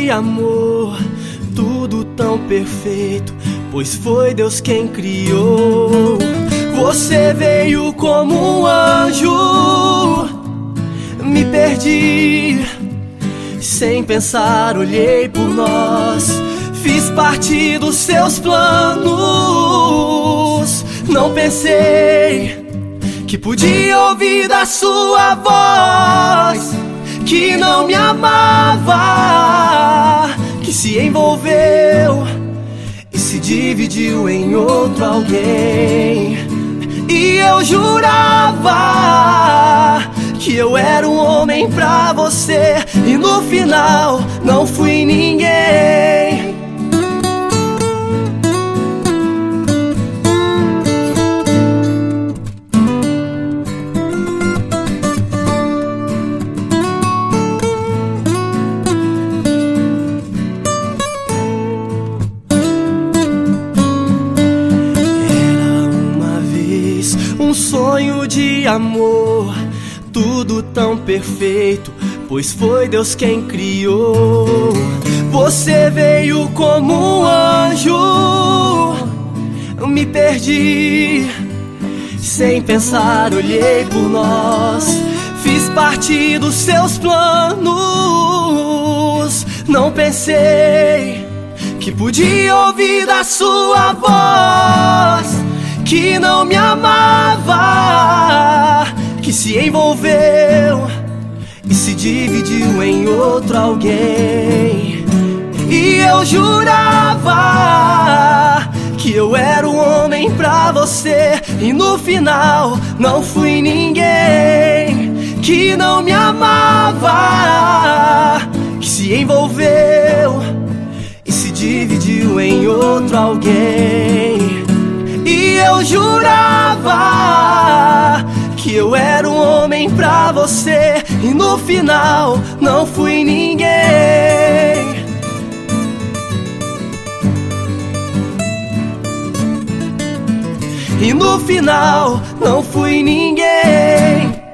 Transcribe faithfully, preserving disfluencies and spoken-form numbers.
de amor, tudo tão perfeito, pois foi Deus quem criou. Você veio como um anjo, me perdi. Sem pensar olhei por nós, fiz parte dos seus planos. Não pensei que podia ouvir da sua voz, que não me amava, que se envolveu e se dividiu em outro alguém. E eu jurava que eu era um homem pra você, e no final não fui ninguém. Um sonho de amor, tudo tão perfeito, pois foi Deus quem criou. Você veio como um anjo, me perdi. Sem pensar olhei por nós, fiz parte dos seus planos. Não pensei que podia ouvir da sua voz, que não me amava, que se envolveu e se dividiu em outro alguém. E eu jurava que eu era um homem pra você, e no final não fui ninguém. Que não me amava, que se envolveu e se dividiu em outro alguém. E eu jurava que eu era um homem pra você, e no final não fui ninguém. E no final não fui ninguém.